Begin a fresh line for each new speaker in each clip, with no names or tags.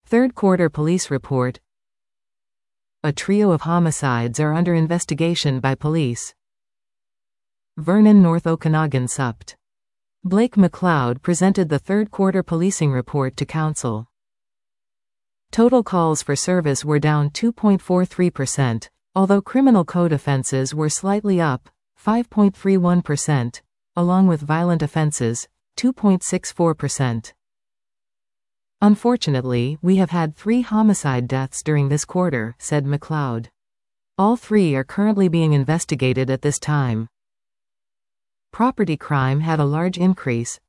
Third quarter police report. A trio of homicides are under investigation by police. Vernon North Okanagan Supt. Blake McLeod presented the third quarter policing report to council. Total calls for service were down 2.43%, although criminal code offenses were slightly up, 5.31%, along with violent offenses, 2.64%. Unfortunately, we have had 3 homicide deaths during this quarter, said McLeod. All 3 are currently being investigated at this time. Property crime had a large increase,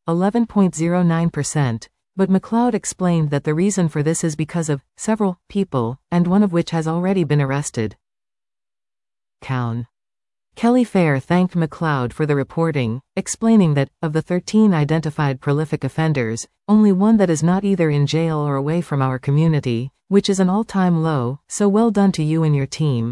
11.09%, but McLeod explained that the reason for this is because of several people, and one of which has already been arrested. Cown. Kelly Fair thanked McLeod for the reporting, explaining that, of the 13 identified prolific offenders, only one that is not either in jail or away from our community, which is an all-time low, so well done to you and your team.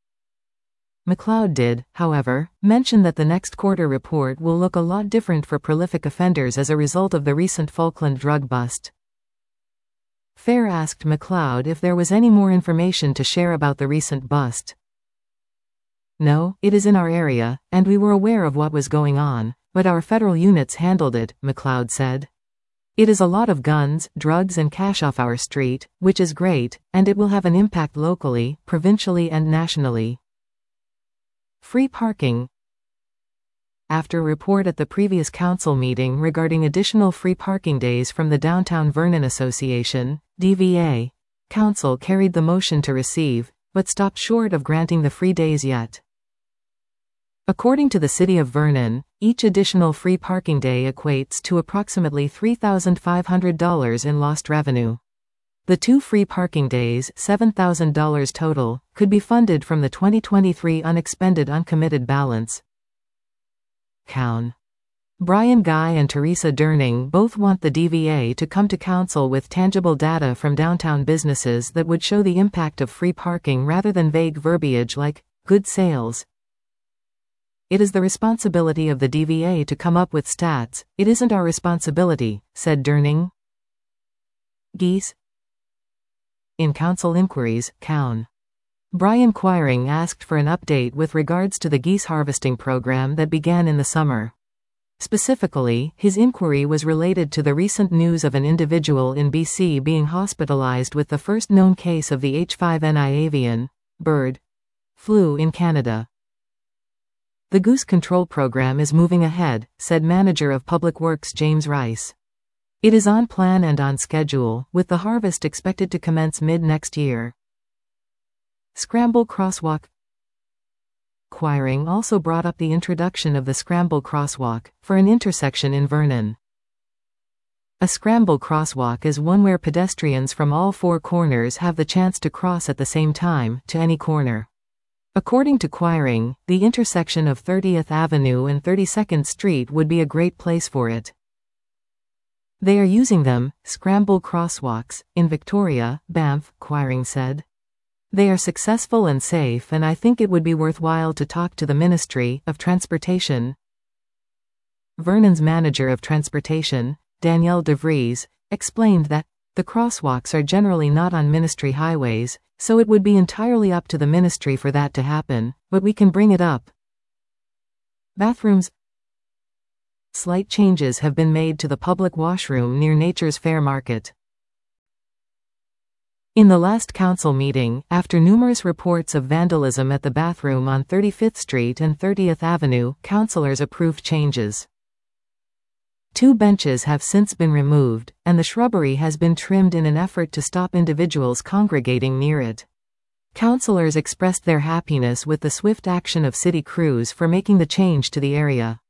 McLeod did, however, mention that the next quarter report will look a lot different for prolific offenders as a result of the recent Falkland drug bust. Fair asked McLeod if there was any more information to share about the recent bust. No, it is in our area, and we were aware of what was going on, but our federal units handled it, McLeod said. It is a lot of guns, drugs and cash off our street, which is great, and it will have an impact locally, provincially and nationally. Free parking. After a report at the previous council meeting regarding additional free parking days from the Downtown Vernon Association, DVA, council carried the motion to receive, but stopped short of granting the free days yet. According to the City of Vernon, each additional free parking day equates to approximately $3,500 in lost revenue. The 2 free parking days, $7,000 total, could be funded from the 2023 unexpended uncommitted balance. Cown. Brian Guy and Teresa Durning both want the DVA to come to council with tangible data from downtown businesses that would show the impact of free parking rather than vague verbiage like, good sales. It is the responsibility of the DVA to come up with stats, it isn't our responsibility, said Durning. Geese. In council inquiries, Cown. Brian Quiring asked for an update with regards to the geese harvesting program that began in the summer. Specifically, his inquiry was related to the recent news of an individual in BC being hospitalized with the first known case of the H5N1 avian bird flu in Canada. The goose control program is moving ahead, said Manager of Public Works James Rice. It is on plan and on schedule, with the harvest expected to commence mid-next year. Scramble Crosswalk. Quiring also brought up the introduction of the Scramble Crosswalk, for an intersection in Vernon. A Scramble Crosswalk is one where pedestrians from all 4 corners have the chance to cross at the same time, to any corner. According to Quiring, the intersection of 30th Avenue and 32nd Street would be a great place for it. They are using them, Scramble Crosswalks, in Victoria, Banff, Quiring said. They are successful and safe, and I think it would be worthwhile to talk to the Ministry of Transportation. Vernon's Manager of Transportation, Danielle DeVries, explained that the crosswalks are generally not on ministry highways, so it would be entirely up to the ministry for that to happen, but we can bring it up. Bathrooms. Slight changes have been made to the public washroom near Nature's Fair Market. In the last council meeting, after numerous reports of vandalism at the bathroom on 35th Street and 30th Avenue, councillors approved changes. 2 benches have since been removed, and the shrubbery has been trimmed in an effort to stop individuals congregating near it. Councillors expressed their happiness with the swift action of city crews for making the change to the area.